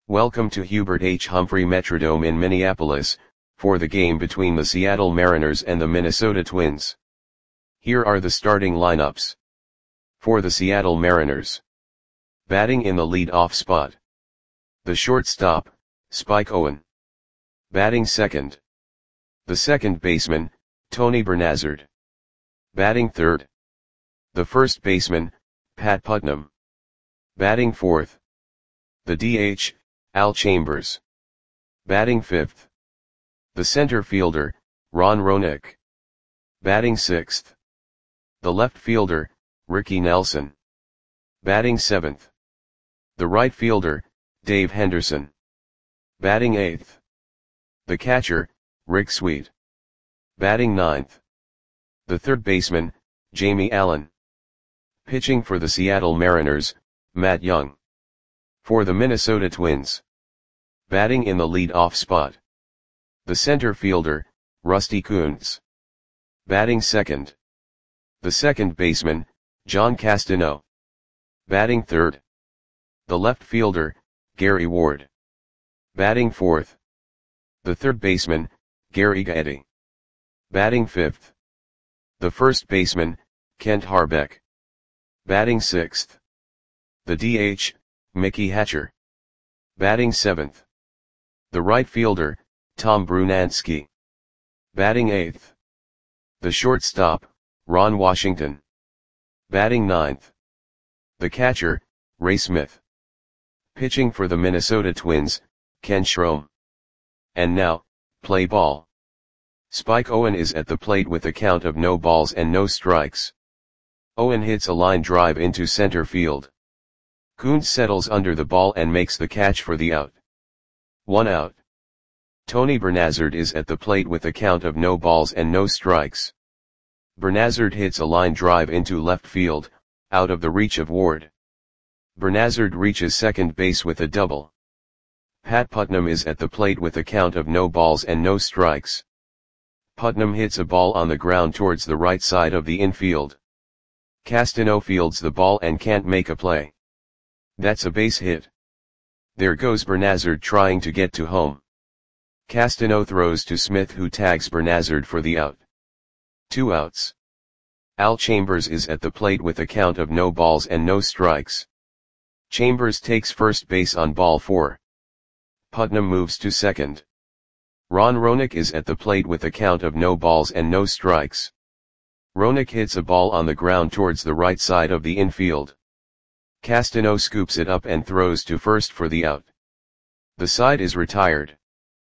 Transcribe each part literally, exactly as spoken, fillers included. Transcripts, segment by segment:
Welcome to Hubert H. Humphrey Metrodome in Minneapolis, for the game between the Seattle Mariners and the Minnesota Twins. Here are the starting lineups. For the Seattle Mariners. Batting in the lead-off spot. The shortstop, Spike Owen. Batting second. The second baseman, Tony Bernazard. Batting third. The first baseman, Pat Putnam. Batting fourth. The D H, Al Chambers. Batting fifth. The center fielder, Ron Roenick. Batting sixth. The left fielder, Ricky Nelson. Batting seventh. The right fielder, Dave Henderson. Batting eighth. The catcher, Rick Sweet. Batting ninth. The third baseman, Jamie Allen. Pitching for the Seattle Mariners, Matt Young. For the Minnesota Twins. Batting in the lead-off spot. The center fielder, Rusty Kuntz. Batting second. The second baseman, John Castano. Batting third. The left fielder, Gary Ward. Batting fourth. The third baseman, Gary Gaetti. Batting fifth. The first baseman, Kent Harbeck. Batting sixth. The D H, Mickey Hatcher. Batting seventh. The right fielder, Tom Brunansky. Batting eighth. The shortstop, Ron Washington. Batting ninth. The catcher, Ray Smith. Pitching for the Minnesota Twins, Ken Schrom. And now, play ball. Spike Owen is at the plate with a count of no balls and no strikes. Owen hits a line drive into center field. Kuntz settles under the ball and makes the catch for the out. One out. Tony Bernazard is at the plate with a count of no balls and no strikes. Bernazard hits a line drive into left field, out of the reach of Ward. Bernazard reaches second base with a double. Pat Putnam is at the plate with a count of no balls and no strikes. Putnam hits a ball on the ground towards the right side of the infield. Castano fields the ball and can't make a play. That's a base hit. There goes Bernazard trying to get to home. Castano throws to Smith, who tags Bernazard for the out. Two outs. Al Chambers is at the plate with a count of no balls and no strikes. Chambers takes first base on ball four. Putnam moves to second. Ron Roenick is at the plate with a count of no balls and no strikes. Roenick hits a ball on the ground towards the right side of the infield. Castano scoops it up and throws to first for the out. The side is retired.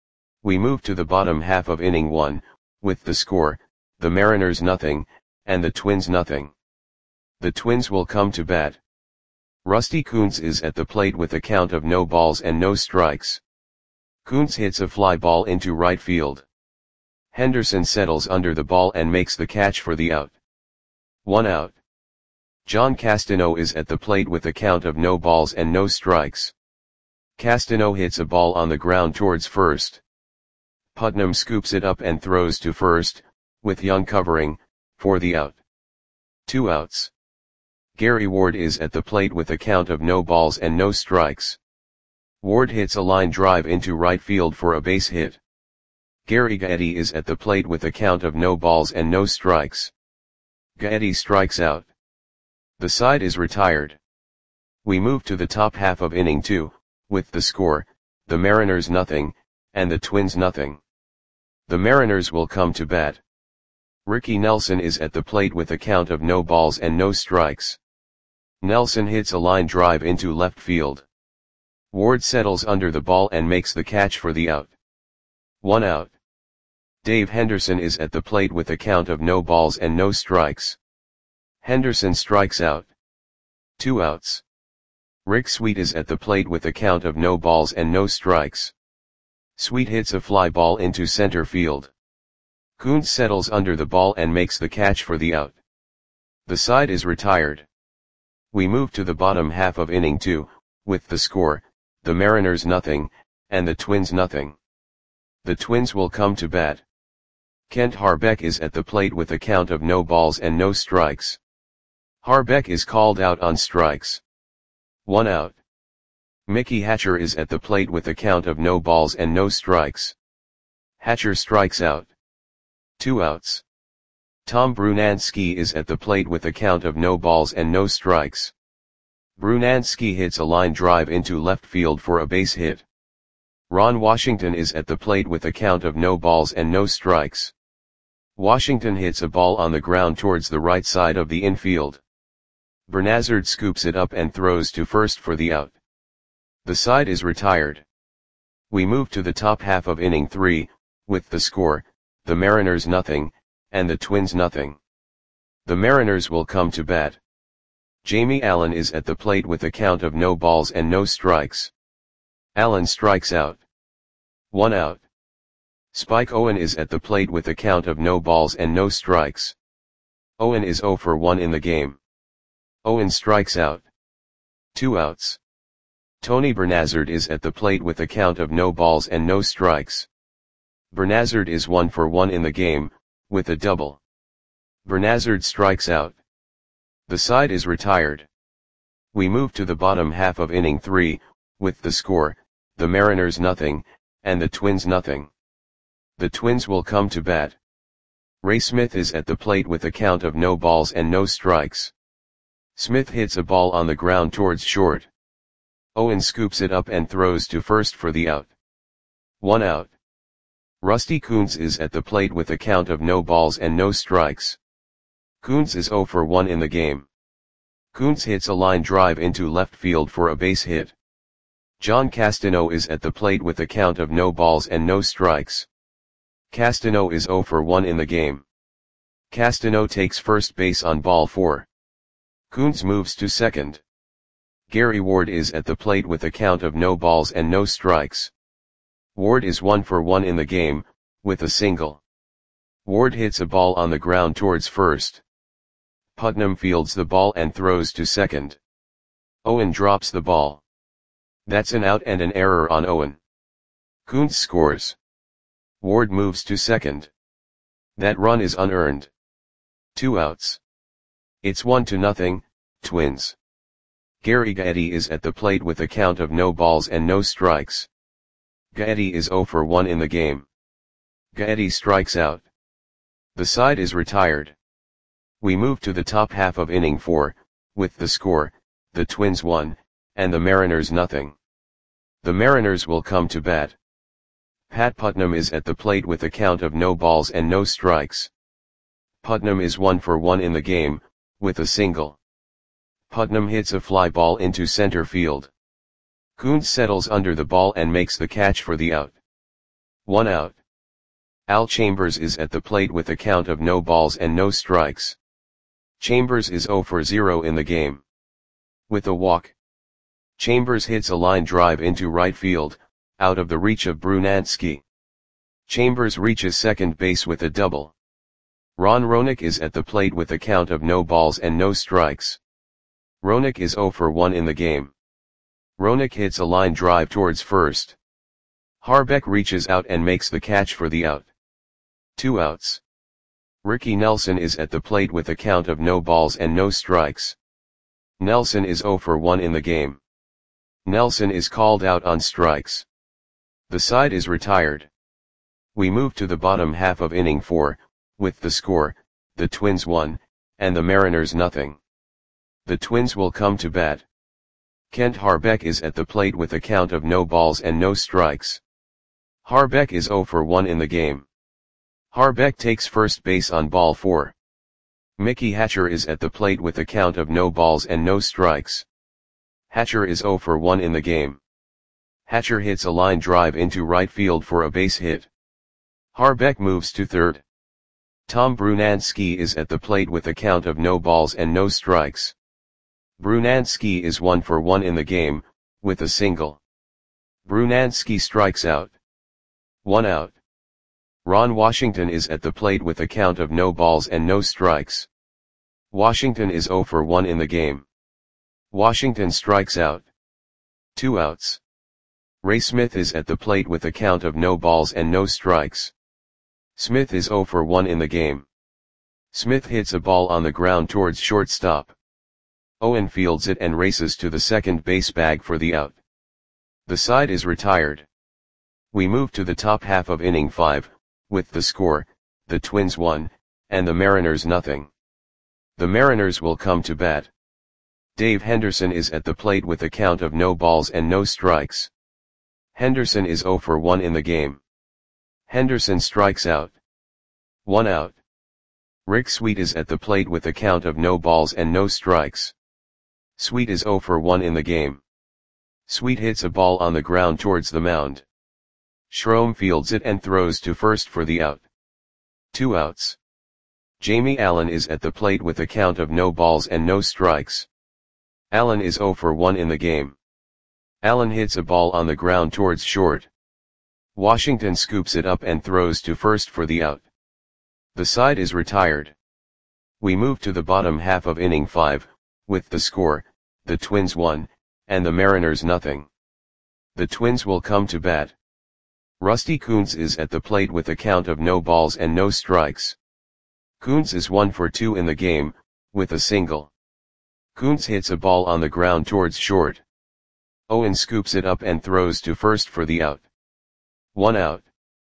We move to the bottom half of inning one, with the score, the Mariners nothing, and the Twins nothing. The Twins will come to bat. Rusty Kuntz is at the plate with a count of no balls and no strikes. Kuntz hits a fly ball into right field. Henderson settles under the ball and makes the catch for the out. One out. John Castano is at the plate with a count of no balls and no strikes. Castano hits a ball on the ground towards first. Putnam scoops it up and throws to first, with Young covering, for the out. Two outs. Gary Ward is at the plate with a count of no balls and no strikes. Ward hits a line drive into right field for a base hit. Gary Gaetti is at the plate with a count of no balls and no strikes. Gaetti strikes out. The side is retired. We move to the top half of inning two, with the score, the Mariners nothing, and the Twins nothing. The Mariners will come to bat. Ricky Nelson is at the plate with a count of no balls and no strikes. Nelson hits a line drive into left field. Ward settles under the ball and makes the catch for the out. One out. Dave Henderson is at the plate with a count of no balls and no strikes. Henderson strikes out. Two outs. Rick Sweet is at the plate with a count of no balls and no strikes. Sweet hits a fly ball into center field. Kuntz settles under the ball and makes the catch for the out. The side is retired. We move to the bottom half of inning two, with the score, the Mariners nothing, and the Twins nothing. The Twins will come to bat. Kent Harbeck is at the plate with a count of no balls and no strikes. Harbeck is called out on strikes. One out. Mickey Hatcher is at the plate with a count of no balls and no strikes. Hatcher strikes out. Two outs. Tom Brunansky is at the plate with a count of no balls and no strikes. Brunansky hits a line drive into left field for a base hit. Ron Washington is at the plate with a count of no balls and no strikes. Washington hits a ball on the ground towards the right side of the infield. Bernazard scoops it up and throws to first for the out. The side is retired. We move to the top half of inning three, with the score, the Mariners nothing, and the Twins nothing. The Mariners will come to bat. Jamie Allen is at the plate with a count of no balls and no strikes. Allen strikes out. One out. Spike Owen is at the plate with a count of no balls and no strikes. Owen is oh for one in the game. Owen strikes out. Two outs. Tony Bernazard is at the plate with a count of no balls and no strikes. Bernazard is one for one in the game, with a double. Bernazard strikes out. The side is retired. We move to the bottom half of inning three, with the score, the Mariners nothing, and the Twins nothing. The Twins will come to bat. Ray Smith is at the plate with a count of no balls and no strikes. Smith hits a ball on the ground towards short. Owen scoops it up and throws to first for the out. One out. Rusty Kuntz is at the plate with a count of no balls and no strikes. Kuntz is oh for one in the game. Kuntz hits a line drive into left field for a base hit. John Castano is at the plate with a count of no balls and no strikes. Castano is oh for one in the game. Castano takes first base on ball four. Kuntz moves to second. Gary Ward is at the plate with a count of no balls and no strikes. Ward is one for one in the game, with a single. Ward hits a ball on the ground towards first. Putnam fields the ball and throws to second. Owen drops the ball. That's an out and an error on Owen. Kuntz scores. Ward moves to second. That run is unearned. Two outs. It's one to nothing, Twins. Gary Gaetti is at the plate with a count of no balls and no strikes. Gaetti is oh for one in the game. Gaetti strikes out. The side is retired. We move to the top half of inning four, with the score, the Twins one, and the Mariners nothing. The Mariners will come to bat. Pat Putnam is at the plate with a count of no balls and no strikes. Putnam is one for one in the game, with a single. Putnam hits a fly ball into center field. Kuntz settles under the ball and makes the catch for the out. One out. Al Chambers is at the plate with a count of no balls and no strikes. Chambers is oh for zero in the game. With a walk. Chambers hits a line drive into right field, out of the reach of Brunansky. Chambers reaches second base with a double. Ron Roenick is at the plate with a count of no balls and no strikes. Roenick is oh for one in the game. Roenick hits a line drive towards first. Harbeck reaches out and makes the catch for the out. Two outs. Ricky Nelson is at the plate with a count of no balls and no strikes. Nelson is oh for one in the game. Nelson is called out on strikes. The side is retired. We move to the bottom half of inning four, with the score, the Twins one, and the Mariners nothing. The Twins will come to bat. Kent Harbeck is at the plate with a count of no balls and no strikes. Harbeck is oh for one in the game. Harbeck takes first base on ball four. Mickey Hatcher is at the plate with a count of no balls and no strikes. Hatcher is oh for one in the game. Hatcher hits a line drive into right field for a base hit. Harbeck moves to third. Tom Brunansky is at the plate with a count of no balls and no strikes. Brunansky is one for one in the game, with a single. Brunansky strikes out. One out. Ron Washington is at the plate with a count of no balls and no strikes. Washington is oh for one in the game. Washington strikes out. Two outs. Ray Smith is at the plate with a count of no balls and no strikes. Smith is oh for one in the game. Smith hits a ball on the ground towards shortstop. Owen fields it and races to the second base bag for the out. The side is retired. We move to the top half of inning five, with the score, the Twins one, and the Mariners nothing. The Mariners will come to bat. Dave Henderson is at the plate with a count of no balls and no strikes. Henderson is zero for one in the game. Henderson strikes out. One out. Rick Sweet is at the plate with a count of no balls and no strikes. Sweet is zero for one in the game. Sweet hits a ball on the ground towards the mound. Schroem fields it and throws to first for the out. Two outs. Jamie Allen is at the plate with a count of no balls and no strikes. Allen is zero for one in the game. Allen hits a ball on the ground towards short. Washington scoops it up and throws to first for the out. The side is retired. We move to the bottom half of inning five, with the score, the Twins one, and the Mariners nothing. The Twins will come to bat. Rusty Kuntz is at the plate with a count of no balls and no strikes. Kuntz is one for two in the game, with a single. Kuntz hits a ball on the ground towards short. Owen scoops it up and throws to first for the out. One out.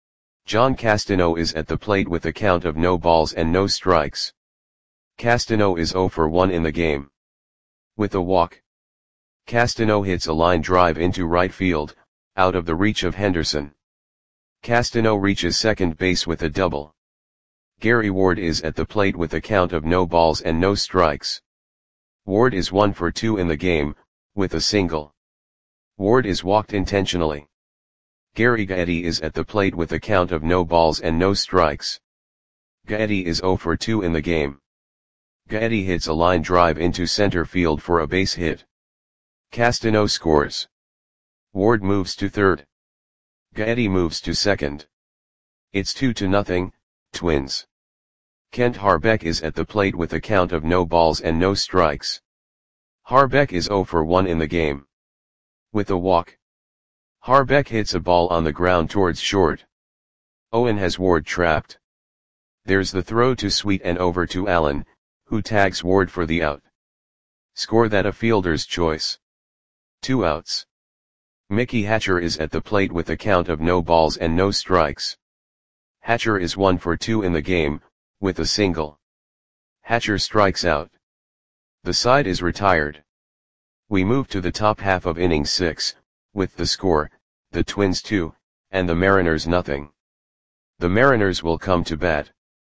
John Castano is at the plate with a count of no balls and no strikes. Castano is zero for one in the game. With a walk. Castano hits a line drive into right field, out of the reach of Henderson. Castano reaches second base with a double. Gary Ward is at the plate with a count of no balls and no strikes. Ward is one for two in the game, with a single. Ward is walked intentionally. Gary Gaetti is at the plate with a count of no balls and no strikes. Gaetti is zero for two in the game. Gaetti hits a line drive into center field for a base hit. Castano scores. Ward moves to third. Gaetti moves to second. It's two to nothing, Twins. Kent Harbeck is at the plate with a count of no balls and no strikes. Harbeck is zero for one in the game. With a walk. Harbeck hits a ball on the ground towards short. Owen has Ward trapped. There's the throw to Sweet and over to Allen, who tags Ward for the out. Score that a fielder's choice. Two outs. Mickey Hatcher is at the plate with a count of no balls and no strikes. Hatcher is one for two in the game, with a single. Hatcher strikes out. The side is retired. We move to the top half of inning six, with the score, the Twins two, and the Mariners nothing. The Mariners will come to bat.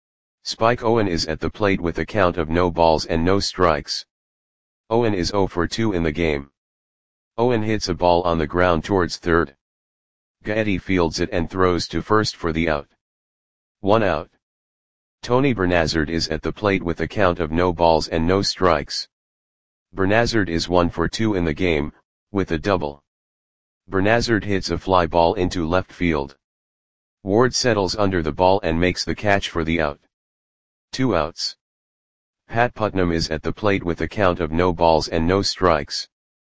Spike Owen is at the plate with a count of no balls and no strikes. Owen is zero for two in the game. Owen hits a ball on the ground towards third. Gaetti fields it and throws to first for the out. One out. Tony Bernazard is at the plate with a count of no balls and no strikes. Bernazard is one for two in the game, with a double. Bernazard hits a fly ball into left field. Ward settles under the ball and makes the catch for the out. Two outs. Pat Putnam is at the plate with a count of no balls and no strikes.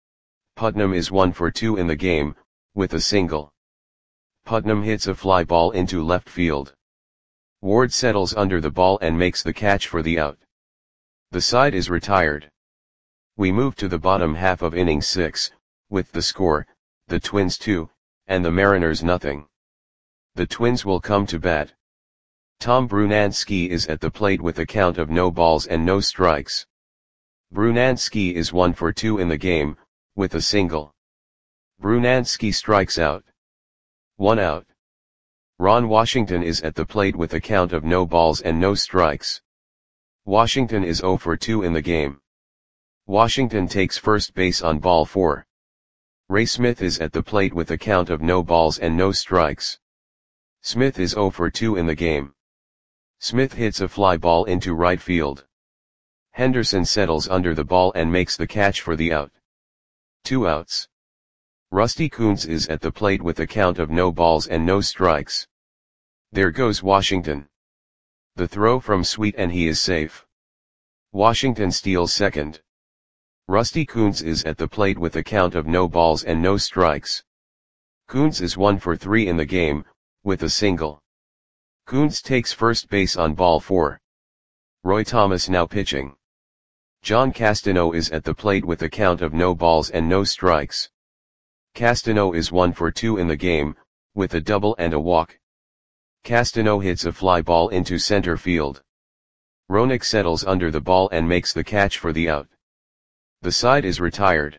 Putnam is one for two in the game, with a single. Putnam hits a fly ball into left field. Ward settles under the ball and makes the catch for the out. The side is retired. We move to the bottom half of inning six, with the score, the Twins two, and the Mariners nothing. The Twins will come to bat. Tom Brunansky is at the plate with a count of no balls and no strikes. Brunansky is one for two in the game, with a single. Brunansky strikes out. One out. Ron Washington is at the plate with a count of no balls and no strikes. Washington is zero for two in the game. Washington takes first base on ball four. Ray Smith is at the plate with a count of no balls and no strikes. Smith is zero for two in the game. Smith hits a fly ball into right field. Henderson settles under the ball and makes the catch for the out. Two outs. Rusty Kuntz is at the plate with a count of no balls and no strikes. There goes Washington. The throw from Sweet and he is safe. Washington steals second. Rusty Kuntz is at the plate with a count of no balls and no strikes. Kuntz is one for three in the game, with a single. Kuntz takes first base on ball four. Roy Thomas now pitching. John Castano is at the plate with a count of no balls and no strikes. Castano is one for two in the game, with a double and a walk. Castano hits a fly ball into center field. Roenick settles under the ball and makes the catch for the out. The side is retired.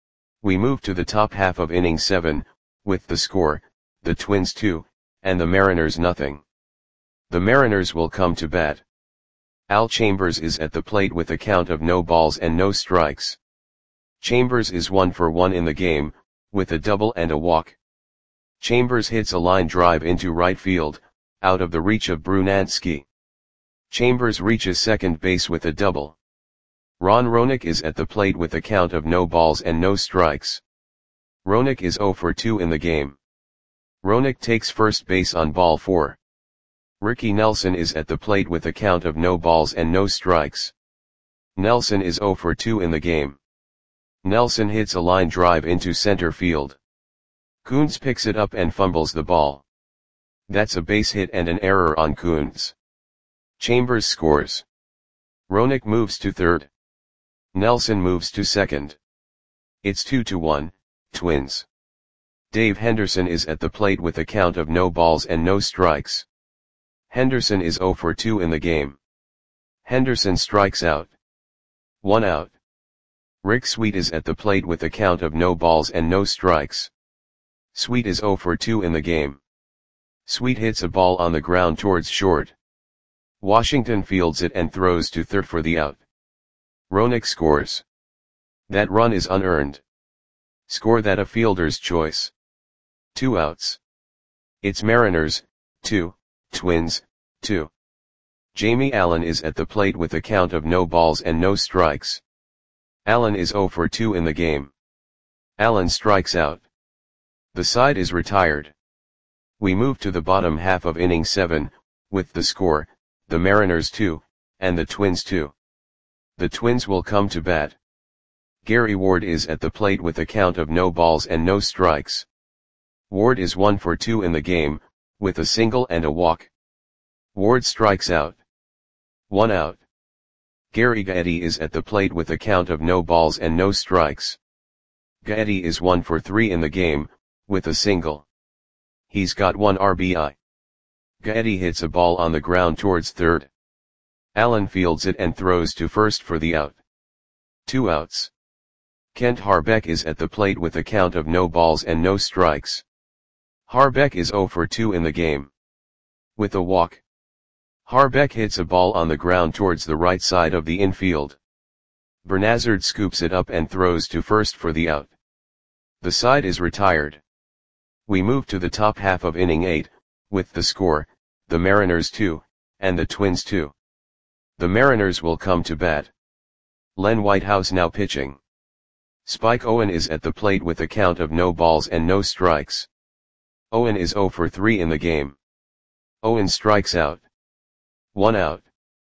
We move to the top half of inning seven, with the score, the Twins two, and the Mariners nothing. The Mariners will come to bat. Al Chambers is at the plate with a count of no balls and no strikes. Chambers is one for one in the game, with a double and a walk. Chambers hits a line drive into right field, out of the reach of Brunansky. Chambers reaches second base with a double. Ron Roenick is at the plate with a count of no balls and no strikes. Roenick is zero for two in the game. Roenick takes first base on ball four. Ricky Nelson is at the plate with a count of no balls and no strikes. Nelson is zero for two in the game. Nelson hits a line drive into center field. Coons picks it up and fumbles the ball. That's a base hit and an error on Coons. Chambers scores. Roenick moves to third. Nelson moves to second. It's two to one, Twins. Dave Henderson is at the plate with a count of no balls and no strikes. Henderson is zero for two in the game. Henderson strikes out. One out. Rick Sweet is at the plate with a count of no balls and no strikes. Sweet is zero for two in the game. Sweet hits a ball on the ground towards short. Washington fields it and throws to third for the out. Roenick scores. That run is unearned. Score that a fielder's choice. Two outs. It's Mariners, two, Twins, two. Jamie Allen is at the plate with a count of no balls and no strikes. Allen is zero for two in the game. Allen strikes out. The side is retired. We move to the bottom half of inning seven, with the score, the Mariners two, and the Twins two. The Twins will come to bat. Gary Ward is at the plate with a count of no balls and no strikes. Ward is one for two in the game, with a single and a walk. Ward strikes out. One out. Gary Gaetti is at the plate with a count of no balls and no strikes. Gaetti is one for three in the game, with a single. He's got one R B I. Gaetti hits a ball on the ground towards third. Allen fields it and throws to first for the out. Two outs. Kent Harbeck is at the plate with a count of no balls and no strikes. Harbeck is zero for two in the game. With a walk. Harbeck hits a ball on the ground towards the right side of the infield. Bernazard scoops it up and throws to first for the out. The side is retired. We move to the top half of inning eight, with the score, the Mariners two, and the Twins two. The Mariners will come to bat. Len Whitehouse now pitching. Spike Owen is at the plate with a count of no balls and no strikes. Owen is zero for three in the game. Owen strikes out. One out.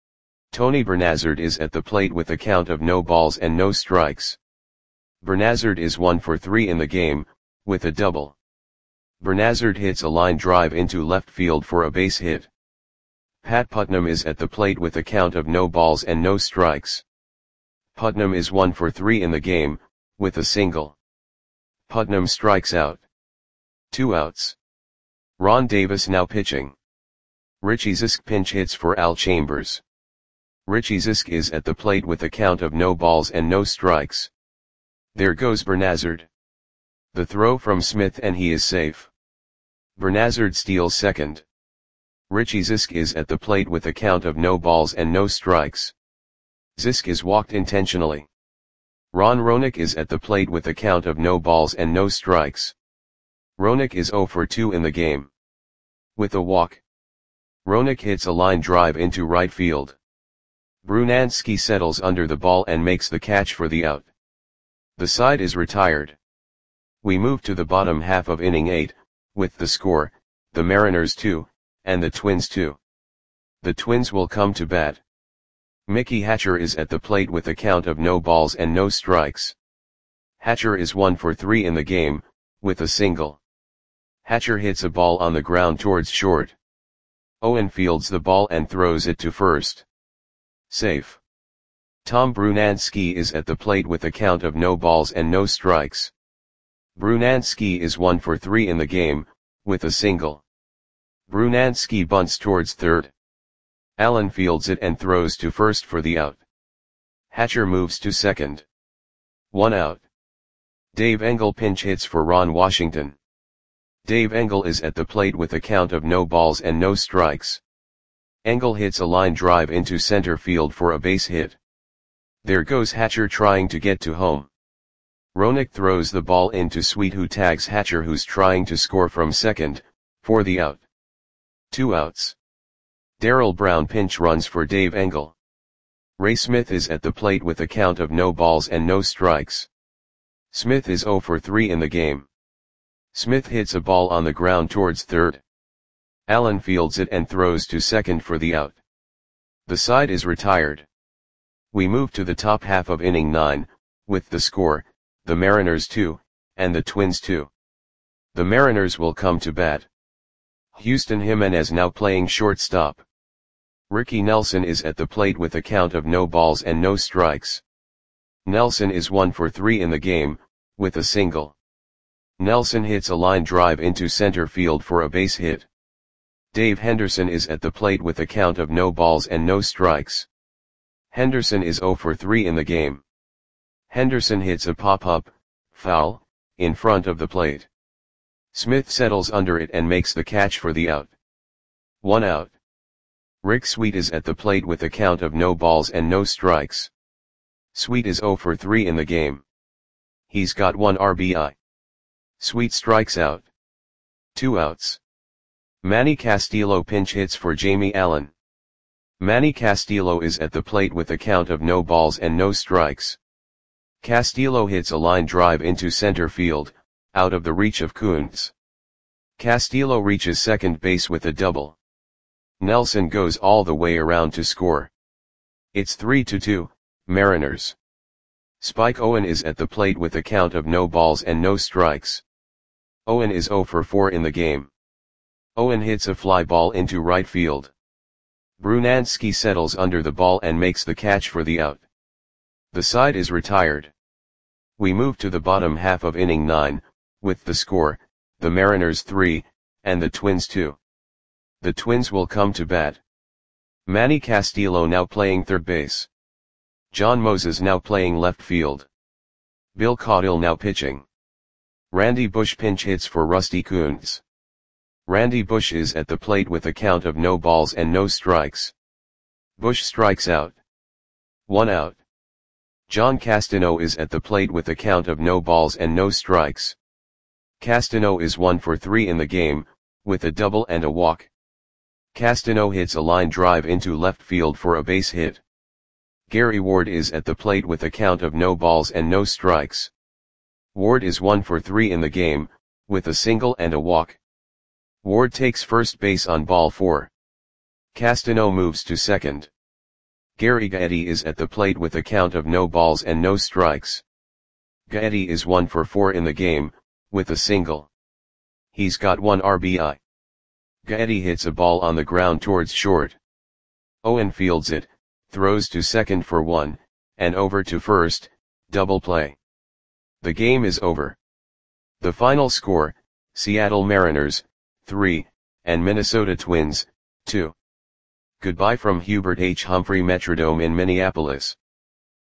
Tony Bernazard is at the plate with a count of no balls and no strikes. Bernazard is one for three in the game, with a double. Bernazard hits a line drive into left field for a base hit. Pat Putnam is at the plate with a count of no balls and no strikes. Putnam is one for three in the game, with a single. Putnam strikes out. Two outs. Ron Davis now pitching. Richie Zisk pinch hits for Al Chambers. Richie Zisk is at the plate with a count of no balls and no strikes. There goes Bernazard. The throw from Smith and he is safe. Bernazard steals second. Richie Zisk is at the plate with a count of no balls and no strikes. Zisk is walked intentionally. Ron Roenick is at the plate with a count of no balls and no strikes. Roenick is zero for two in the game. With a walk. Roenick hits a line drive into right field. Brunansky settles under the ball and makes the catch for the out. The side is retired. We move to the bottom half of inning eight, with the score, the Mariners two, and the Twins two. The Twins will come to bat. Mickey Hatcher is at the plate with a count of no balls and no strikes. Hatcher is one for three in the game, with a single. Hatcher hits a ball on the ground towards short. Owen fields the ball and throws it to first. Safe. Tom Brunansky is at the plate with a count of no balls and no strikes. Brunansky is one for three in the game, with a single. Brunansky bunts towards third. Allen fields it and throws to first for the out. Hatcher moves to second. One out. Dave Engel pinch hits for Ron Washington. Dave Engel is at the plate with a count of no balls and no strikes. Engel hits a line drive into center field for a base hit. There goes Hatcher trying to get to home. Roenick throws the ball into Sweet, who tags Hatcher, who's trying to score from second, for the out. Two outs. Darrell Brown pinch runs for Dave Engel. Ray Smith is at the plate with a count of no balls and no strikes. Smith is oh for three in the game. Smith hits a ball on the ground towards third. Allen fields it and throws to second for the out. The side is retired. We move to the top half of inning nine, with the score, the Mariners two, and the Twins two. The Mariners will come to bat. Houston Jimenez now playing shortstop. Ricky Nelson is at the plate with a count of no balls and no strikes. Nelson is one for three in the game, with a single. Nelson hits a line drive into center field for a base hit. Dave Henderson is at the plate with a count of no balls and no strikes. Henderson is oh for three in the game. Henderson hits a pop-up, foul, in front of the plate. Smith settles under it and makes the catch for the out. One out. Rick Sweet is at the plate with a count of no balls and no strikes. Sweet is oh for three in the game. He's got one R B I. Sweet strikes out. Two outs. Manny Castillo pinch hits for Jamie Allen. Manny Castillo is at the plate with a count of no balls and no strikes. Castillo hits a line drive into center field, out of the reach of Kuntz. Castillo reaches second base with a double. Nelson goes all the way around to score. It's three to two, Mariners. Spike Owen is at the plate with a count of no balls and no strikes. Owen is oh for four in the game. Owen hits a fly ball into right field. Brunansky settles under the ball and makes the catch for the out. The side is retired. We move to the bottom half of inning nine, with the score, the Mariners three, and the Twins two. The Twins will come to bat. Manny Castillo now playing third base. John Moses now playing left field. Bill Caudill now pitching. Randy Bush pinch hits for Rusty Kuntz. Randy Bush is at the plate with a count of no balls and no strikes. Bush strikes out. One out. John Castano is at the plate with a count of no balls and no strikes. Castano is one for three in the game, with a double and a walk. Castano hits a line drive into left field for a base hit. Gary Ward is at the plate with a count of no balls and no strikes. Ward is one for three in the game, with a single and a walk. Ward takes first base on ball four. Castano moves to second. Gary Gaetti is at the plate with a count of no balls and no strikes. Gaetti is one for four in the game, with a single. He's got one R B I. Gaetti hits a ball on the ground towards short. Owen fields it, throws to second for one, and over to first, double play. The game is over. The final score, Seattle Mariners, three, and Minnesota Twins, two. Goodbye from Hubert H. Humphrey Metrodome in Minneapolis.